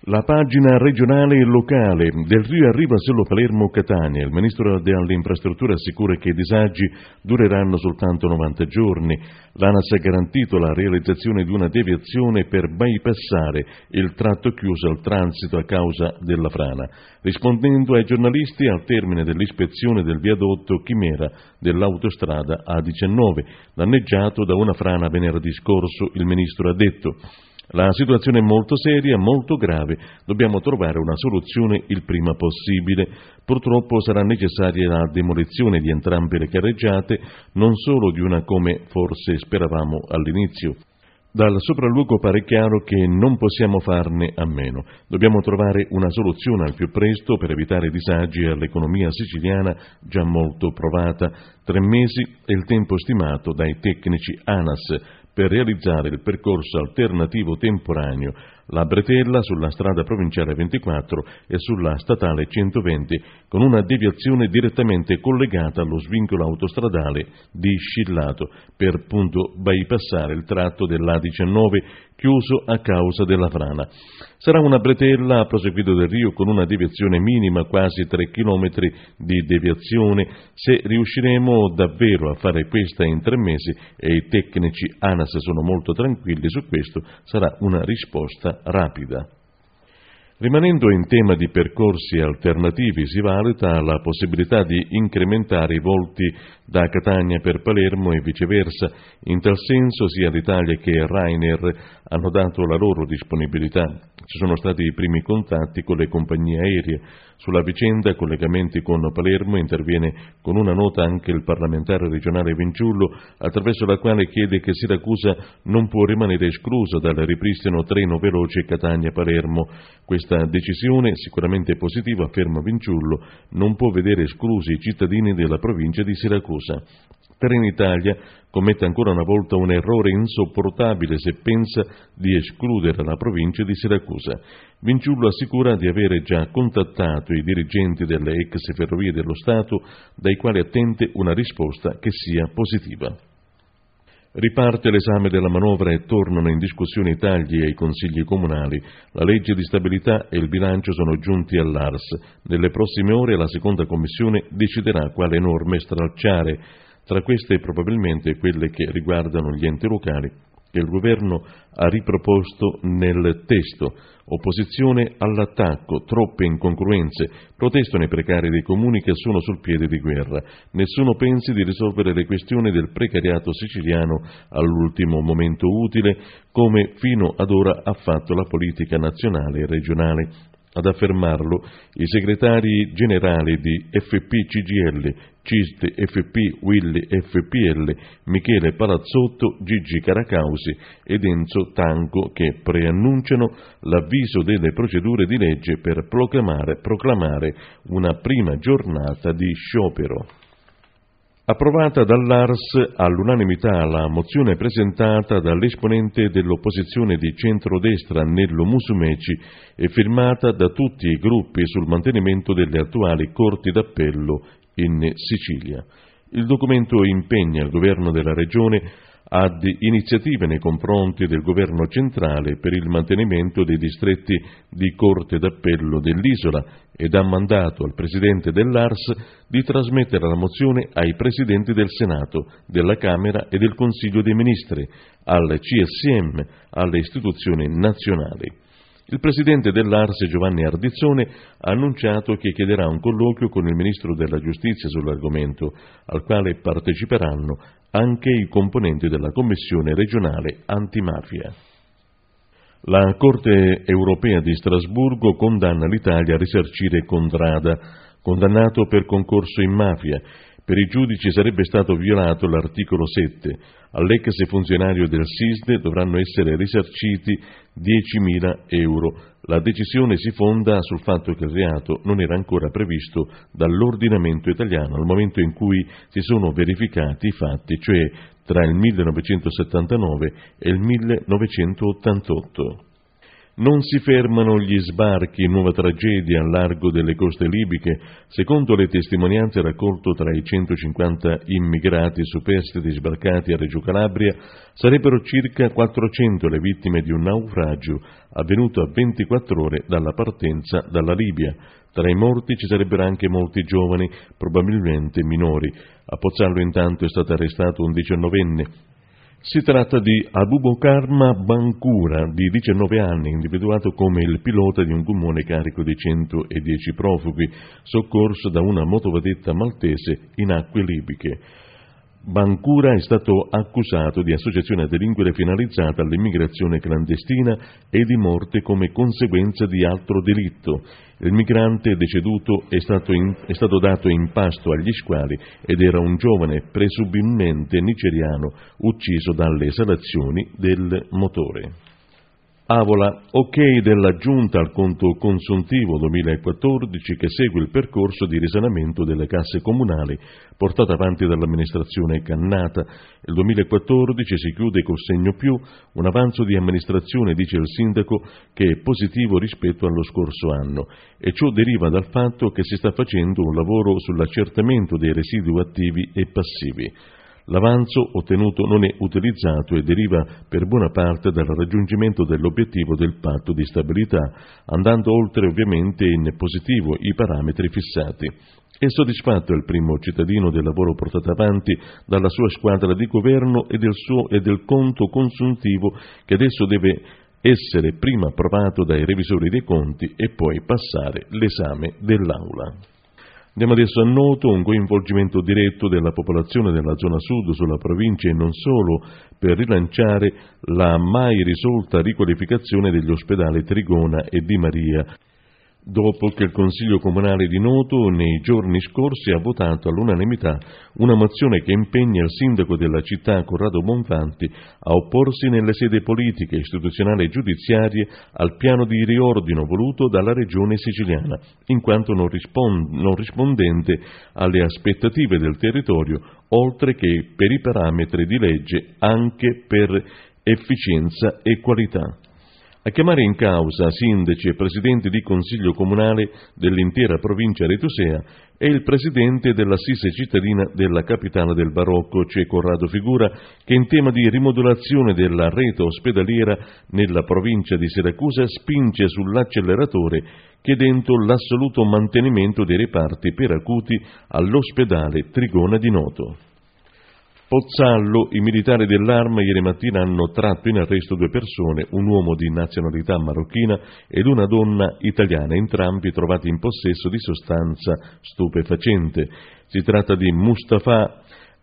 La pagina regionale e locale del Rio arriva solo Palermo-Catania. Il ministro delle infrastrutture assicura che i disagi dureranno soltanto 90 giorni. L'ANAS ha garantito la realizzazione di una deviazione per bypassare il tratto chiuso al transito a causa della frana. Rispondendo ai giornalisti al termine dell'ispezione del viadotto Chimera dell'autostrada A19, danneggiato da una frana venerdì scorso, il ministro ha detto: la situazione è molto seria, molto grave, dobbiamo trovare una soluzione il prima possibile. Purtroppo sarà necessaria la demolizione di entrambe le carreggiate, non solo di una come forse speravamo all'inizio. Dal sopralluogo pare chiaro che non possiamo farne a meno. Dobbiamo trovare una soluzione al più presto per evitare disagi all'economia siciliana già molto provata. 3 mesi è il tempo stimato dai tecnici ANAS per realizzare il percorso alternativo temporaneo, la bretella sulla strada provinciale 24 e sulla statale 120, con una deviazione direttamente collegata allo svincolo autostradale di Scillato, per appunto bypassare il tratto dell'A19 chiuso a causa della frana. Sarà una bretella a proseguito del Rio con una deviazione minima, quasi 3 chilometri di deviazione. Se riusciremo davvero a fare questa in 3 mesi, e i tecnici ANAS sono molto tranquilli su questo, sarà una risposta rapida. Rimanendo in tema di percorsi alternativi, si valuta la possibilità di incrementare i volti da Catania per Palermo e viceversa. In tal senso sia l'Italia che Ryanair hanno dato la loro disponibilità. Ci sono stati i primi contatti con le compagnie aeree. Sulla vicenda collegamenti con Palermo interviene con una nota anche il parlamentare regionale Vinciullo, attraverso la quale chiede che Siracusa non può rimanere esclusa dal ripristino treno veloce Catania-Palermo. Questa decisione, sicuramente positiva, afferma Vinciullo, non può vedere esclusi i cittadini della provincia di Siracusa. Trenitalia commette ancora una volta un errore insopportabile se pensa di escludere la provincia di Siracusa. Vinciullo assicura di avere già contattato i dirigenti delle ex Ferrovie dello Stato, dai quali attende una risposta che sia positiva. Riparte l'esame della manovra e tornano in discussione i tagli ai consigli comunali. La legge di stabilità e il bilancio sono giunti all'ARS. Nelle prossime ore la seconda commissione deciderà quale norme stralciare. Tra queste probabilmente quelle che riguardano gli enti locali, che il governo ha riproposto nel testo. Opposizione all'attacco, troppe incongruenze, protestano i precari dei comuni che sono sul piede di guerra. Nessuno pensi di risolvere le questioni del precariato siciliano all'ultimo momento utile, come fino ad ora ha fatto la politica nazionale e regionale. Ad affermarlo i segretari generali di FP-CGIL, CIST, FP, Willi, FPL, Michele Palazzotto, Gigi Caracausi ed Enzo Tanco, che preannunciano l'avviso delle procedure di legge per proclamare una prima giornata di sciopero. Approvata dall'ARS all'unanimità la mozione presentata dall'esponente dell'opposizione di centrodestra Nello Musumeci e firmata da tutti i gruppi sul mantenimento delle attuali corti d'appello in Sicilia. Il documento impegna il governo della regione ad iniziative nei confronti del governo centrale per il mantenimento dei distretti di corte d'appello dell'isola ed ha mandato al presidente dell'ARS di trasmettere la mozione ai presidenti del Senato, della Camera e del Consiglio dei Ministri, al CSM, alle istituzioni nazionali. Il presidente dell'ARS, Giovanni Ardizzone, ha annunciato che chiederà un colloquio con il ministro della Giustizia sull'argomento, al quale parteciperanno anche i componenti della Commissione regionale antimafia. La Corte europea di Strasburgo condanna l'Italia a risarcire Contrada, condannato per concorso in mafia. Per i giudici sarebbe stato violato l'articolo 7. All'ex funzionario del SISDE dovranno essere risarciti 10.000 euro. La decisione si fonda sul fatto che il reato non era ancora previsto dall'ordinamento italiano al momento in cui si sono verificati i fatti, cioè tra il 1979 e il 1988. Non si fermano gli sbarchi, nuova tragedia al largo delle coste libiche. Secondo le testimonianze raccolte tra i 150 immigrati superstiti sbarcati a Reggio Calabria, sarebbero circa 400 le vittime di un naufragio avvenuto a 24 ore dalla partenza dalla Libia. Tra i morti ci sarebbero anche molti giovani, probabilmente minori. A Pozzallo intanto è stato arrestato un 19enne. Si tratta di Abubakar Bankura, di 19 anni, individuato come il pilota di un gommone carico di 110 profughi, soccorso da una motovedetta maltese in acque libiche. Bankura è stato accusato di associazione a delinquere finalizzata all'immigrazione clandestina e di morte come conseguenza di altro delitto. Il migrante deceduto è stato dato in pasto agli squali ed era un giovane, presumibilmente nigeriano, ucciso dalle esalazioni del motore. Avola, ok della Giunta al conto consuntivo 2014 che segue il percorso di risanamento delle casse comunali portato avanti dall'amministrazione Cannata. Il 2014 si chiude col segno più, un avanzo di amministrazione, dice il sindaco, che è positivo rispetto allo scorso anno, e ciò deriva dal fatto che si sta facendo un lavoro sull'accertamento dei residui attivi e passivi. L'avanzo ottenuto non è utilizzato e deriva per buona parte dal raggiungimento dell'obiettivo del patto di stabilità, andando oltre ovviamente in positivo i parametri fissati. È soddisfatto il primo cittadino del lavoro portato avanti dalla sua squadra di governo e del conto consuntivo che adesso deve essere prima approvato dai revisori dei conti e poi passare l'esame dell'Aula. Andiamo adesso a Noto, un coinvolgimento diretto della popolazione della zona sud sulla provincia e non solo per rilanciare la mai risolta riqualificazione degli ospedali Trigona e Di Maria, dopo che il Consiglio Comunale di Noto nei giorni scorsi ha votato all'unanimità una mozione che impegna il sindaco della città, Corrado Bonfanti, a opporsi nelle sedi politiche, istituzionali e giudiziarie al piano di riordino voluto dalla regione siciliana, in quanto non rispondente alle aspettative del territorio, oltre che per i parametri di legge anche per efficienza e qualità. A chiamare in causa sindaci e presidenti di consiglio comunale dell'intera provincia retusea è il presidente dell'Assise cittadina della capitale del barocco, cioè Corrado Figura, che in tema di rimodulazione della rete ospedaliera nella provincia di Siracusa spinge sull'acceleratore chiedendo l'assoluto mantenimento dei reparti per acuti all'ospedale Trigona di Noto. Pozzallo, i militari dell'Arma ieri mattina hanno tratto in arresto 2 persone, un uomo di nazionalità marocchina ed una donna italiana, entrambi trovati in possesso di sostanza stupefacente. Si tratta di Mustafa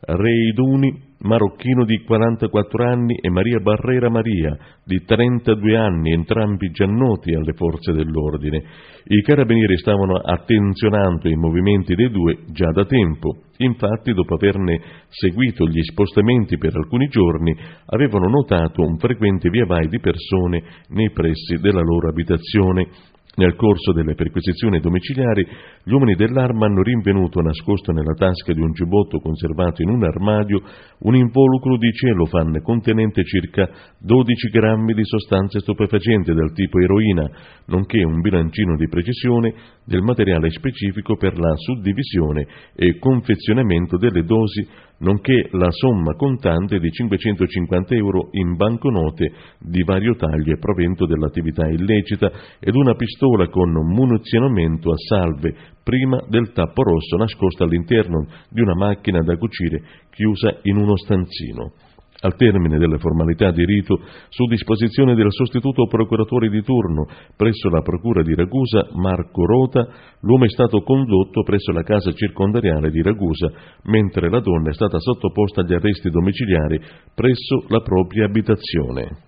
Reiduni, marocchino di 44 anni, e Maria Barrera Maria, di 32 anni, entrambi già noti alle forze dell'ordine. I carabinieri stavano attenzionando i movimenti dei due già da tempo. Infatti, dopo averne seguito gli spostamenti per alcuni giorni, avevano notato un frequente via vai di persone nei pressi della loro abitazione. Nel corso delle perquisizioni domiciliari, gli uomini dell'Arma hanno rinvenuto nascosto nella tasca di un giubbotto conservato in un armadio un involucro di cellophane contenente circa 12 grammi di sostanze stupefacenti del tipo eroina, nonché un bilancino di precisione del materiale specifico per la suddivisione e confezionamento delle dosi, nonché la somma contante di 550 euro in banconote di vario taglio e provento dell'attività illecita ed una pistola con munizionamento a salve prima del tappo rosso nascosta all'interno di una macchina da cucire chiusa in uno stanzino. Al termine delle formalità di rito, su disposizione del sostituto procuratore di turno presso la procura di Ragusa, Marco Rota, l'uomo è stato condotto presso la casa circondariale di Ragusa, mentre la donna è stata sottoposta agli arresti domiciliari presso la propria abitazione.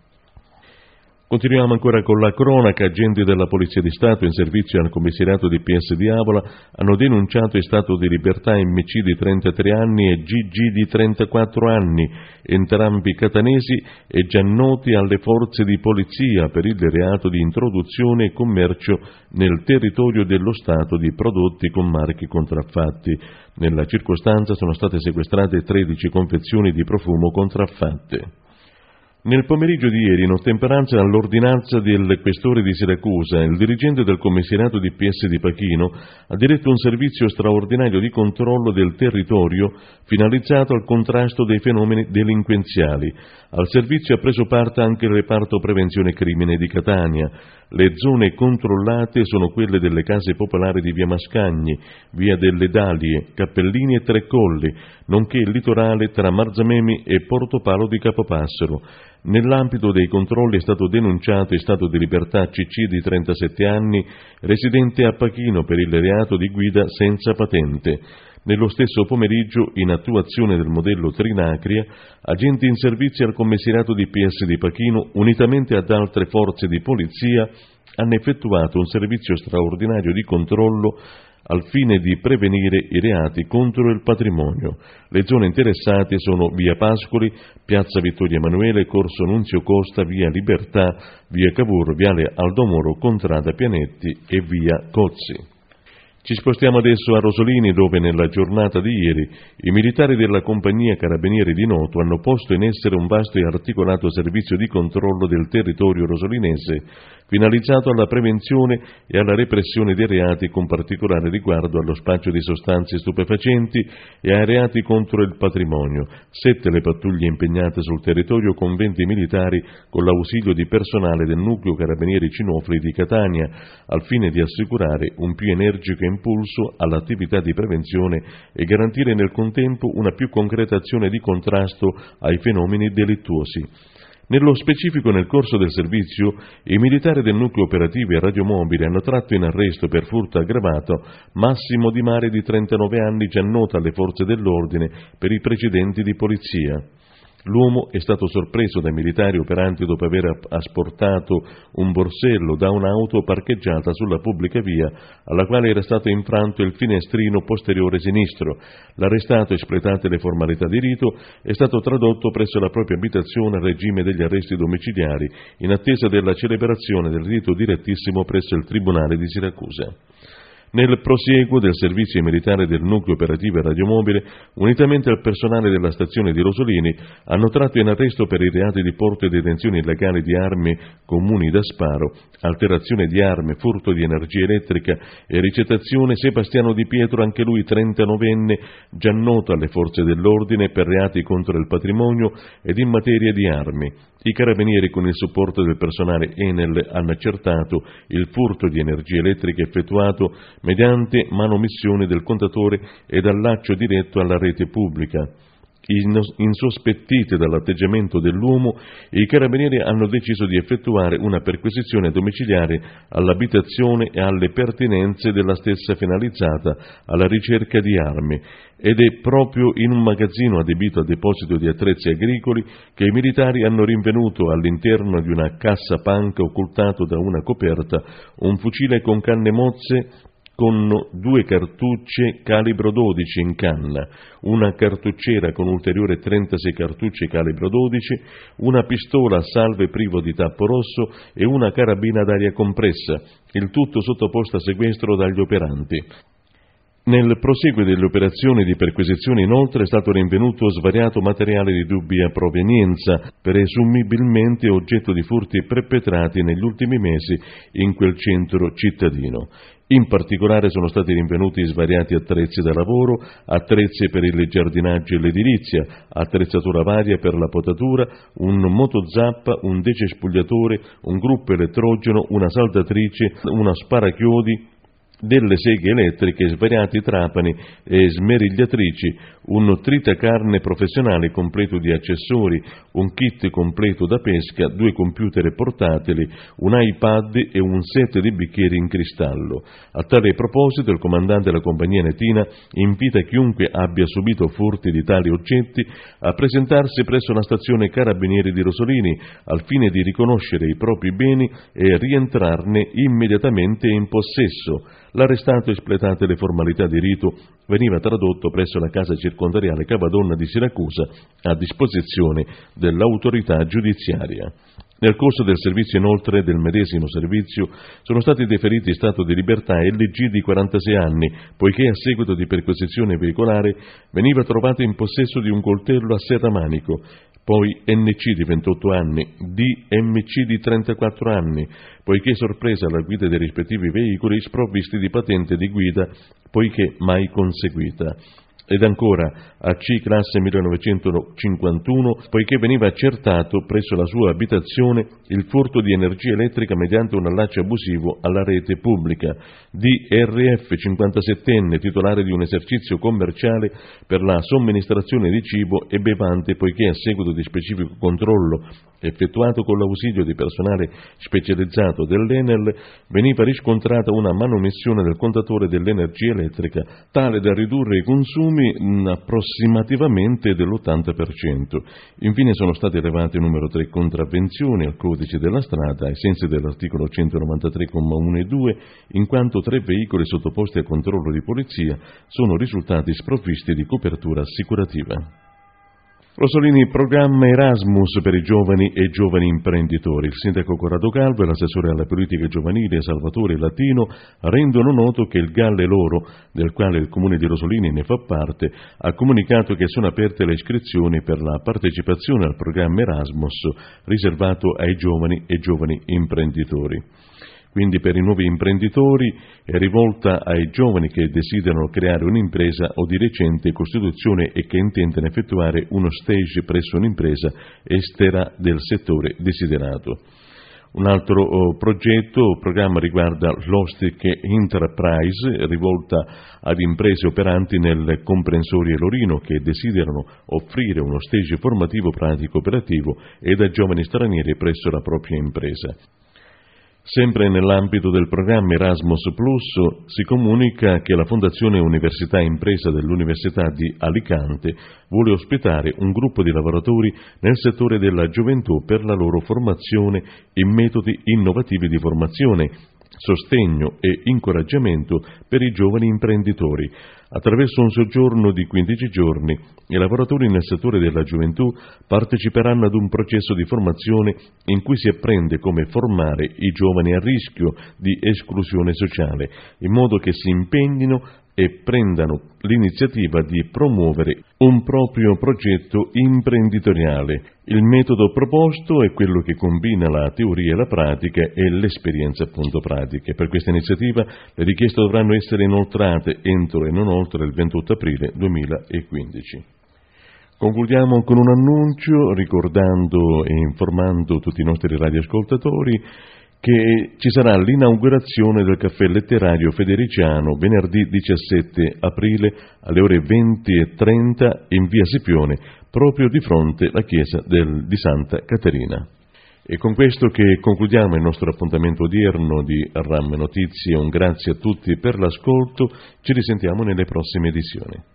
Continuiamo ancora con la cronaca. Agenti della Polizia di Stato in servizio al commissariato di PS di Avola hanno denunciato in stato di libertà MC di 33 anni e GG di 34 anni, entrambi catanesi e già noti alle forze di polizia per il reato di introduzione e commercio nel territorio dello Stato di prodotti con marchi contraffatti. Nella circostanza sono state sequestrate 13 confezioni di profumo contraffatte. Nel pomeriggio di ieri, in ottemperanza all'ordinanza del questore di Siracusa, il dirigente del commissariato di PS di Pachino ha diretto un servizio straordinario di controllo del territorio finalizzato al contrasto dei fenomeni delinquenziali. Al servizio ha preso parte anche il reparto prevenzione crimine di Catania. Le zone controllate sono quelle delle case popolari di via Mascagni, via delle Dalie, Cappellini e Tre Colli, nonché il litorale tra Marzamemi e Portopalo di Capopassero. Nell'ambito dei controlli è stato denunciato in stato di libertà CC di 37 anni, residente a Pachino per il reato di guida senza patente. Nello stesso pomeriggio, in attuazione del modello Trinacria, agenti in servizio al commissariato di PS di Pachino, unitamente ad altre forze di polizia, hanno effettuato un servizio straordinario di controllo al fine di prevenire i reati contro il patrimonio. Le zone interessate sono via Pascoli, piazza Vittorio Emanuele, corso Nunzio Costa, via Libertà, via Cavour, viale Aldo Moro, contrada Pianetti e via Cozzi. Ci spostiamo adesso a Rosolini, dove nella giornata di ieri i militari della compagnia Carabinieri di Noto hanno posto in essere un vasto e articolato servizio di controllo del territorio rosolinese, finalizzato alla prevenzione e alla repressione dei reati, con particolare riguardo allo spaccio di sostanze stupefacenti e ai reati contro il patrimonio. 7 le pattuglie impegnate sul territorio con 20 militari, con l'ausilio di personale del nucleo Carabinieri Cinofoli di Catania, al fine di assicurare un più energico impulso all'attività di prevenzione e garantire nel contempo una più concreta azione di contrasto ai fenomeni delittuosi. Nello specifico, nel corso del servizio, i militari del nucleo operativo e radiomobile hanno tratto in arresto per furto aggravato Massimo Di Mare di 39 anni, già nota alle forze dell'ordine per i precedenti di polizia. L'uomo è stato sorpreso dai militari operanti dopo aver asportato un borsello da un'auto parcheggiata sulla pubblica via, alla quale era stato infranto il finestrino posteriore sinistro. L'arrestato, espletate le formalità di rito, è stato tradotto presso la propria abitazione al regime degli arresti domiciliari, in attesa della celebrazione del rito direttissimo presso il Tribunale di Siracusa. Nel prosieguo del servizio militare del nucleo operativo e radiomobile, unitamente al personale della stazione di Rosolini, hanno tratto in arresto per i reati di porto e detenzione illegale di armi comuni da sparo, alterazione di armi, furto di energia elettrica e ricettazione Sebastiano Di Pietro, anche lui 39enne, già noto alle forze dell'ordine per reati contro il patrimonio ed in materia di armi. I carabinieri, con il supporto del personale Enel, hanno accertato il furto di energia elettrica effettuato mediante manomissione del contatore ed allaccio diretto alla rete pubblica. Insospettiti dall'atteggiamento dell'uomo, i carabinieri hanno deciso di effettuare una perquisizione domiciliare all'abitazione e alle pertinenze della stessa, finalizzata alla ricerca di armi, ed è proprio in un magazzino adibito a deposito di attrezzi agricoli che i militari hanno rinvenuto all'interno di una cassa panca, occultato da una coperta, un fucile con canne mozze con 2 cartucce calibro 12 in canna, una cartucciera con ulteriore 36 cartucce calibro 12, una pistola a salve privo di tappo rosso e una carabina d'aria compressa, il tutto sottoposto a sequestro dagli operanti. Nel proseguo delle operazioni di perquisizione, inoltre, è stato rinvenuto svariato materiale di dubbia provenienza, presumibilmente oggetto di furti perpetrati negli ultimi mesi in quel centro cittadino. In particolare sono stati rinvenuti svariati attrezzi da lavoro, attrezzi per il giardinaggio e l'edilizia, attrezzatura varia per la potatura, un motozappa, un decespugliatore, un gruppo elettrogeno, una saldatrice, una sparachiodi, delle seghe elettriche, svariati trapani e smerigliatrici, un tritacarne professionale completo di accessori, un kit completo da pesca, 2 computer portatili, un iPad e un set di bicchieri in cristallo. A tale proposito, il comandante della compagnia Netina invita chiunque abbia subito furti di tali oggetti a presentarsi presso la stazione Carabinieri di Rosolini, al fine di riconoscere i propri beni e rientrarne immediatamente in possesso. L'arrestato, espletate le formalità di rito, veniva tradotto presso la casa circondariale Cavadonna di Siracusa a disposizione dell'autorità giudiziaria. Nel corso del servizio, inoltre, del medesimo servizio, sono stati deferiti in stato di libertà LG di 46 anni, poiché a seguito di perquisizione veicolare veniva trovato in possesso di un coltello a serramanico. poi NC di 28 anni, DMC di 34 anni, poiché sorpresa alla guida dei rispettivi veicoli sprovvisti di patente di guida, poiché mai conseguita. Ed ancora AC classe 1951, poiché veniva accertato presso la sua abitazione il furto di energia elettrica mediante un allaccio abusivo alla rete pubblica. DRF 57enne, titolare di un esercizio commerciale per la somministrazione di cibo e bevande, poiché a seguito di specifico controllo effettuato con l'ausilio di personale specializzato dell'Enel veniva riscontrata una manomissione del contatore dell'energia elettrica tale da ridurre i consumi approssimativamente dell'80%. Infine sono state elevate numero 3 contravvenzioni al codice della strada ai sensi dell'articolo 193,1 e 2, in quanto 3 veicoli sottoposti a controllo di polizia sono risultati sprovvisti di copertura assicurativa. Rosolini, programma Erasmus per i giovani e giovani imprenditori. Il sindaco Corrado Calvo e l'assessore alla politica giovanile Salvatore Latino rendono noto che il Galle Loro, del quale il comune di Rosolini ne fa parte, ha comunicato che sono aperte le iscrizioni per la partecipazione al programma Erasmus riservato ai giovani e giovani imprenditori. Quindi per i nuovi imprenditori è rivolta ai giovani che desiderano creare un'impresa o di recente costituzione e che intendono effettuare uno stage presso un'impresa estera del settore desiderato. Un altro programma riguarda l'Hostic Enterprise, rivolta ad imprese operanti nel comprensorio Lorino che desiderano offrire uno stage formativo pratico operativo ed a giovani stranieri presso la propria impresa. Sempre nell'ambito del programma Erasmus Plus si comunica che la Fondazione Università Impresa dell'Università di Alicante vuole ospitare un gruppo di lavoratori nel settore della gioventù per la loro formazione in metodi innovativi di formazione, sostegno e incoraggiamento per i giovani imprenditori. Attraverso un soggiorno di 15 giorni, i lavoratori nel settore della gioventù parteciperanno ad un processo di formazione in cui si apprende come formare i giovani a rischio di esclusione sociale, in modo che si impegnino e prendano l'iniziativa di promuovere un proprio progetto imprenditoriale. Il metodo proposto è quello che combina la teoria e la pratica e l'esperienza appunto pratica. Per questa iniziativa le richieste dovranno essere inoltrate entro e non oltre il 28 aprile 2015. Concludiamo con un annuncio ricordando e informando tutti i nostri radioascoltatori che ci sarà l'inaugurazione del caffè letterario Federiciano venerdì 17 aprile alle ore 20:30 in via Scipione, proprio di fronte alla chiesa di Santa Caterina. E con questo che concludiamo il nostro appuntamento odierno di RAM Notizie. Un grazie a tutti per l'ascolto, ci risentiamo nelle prossime edizioni.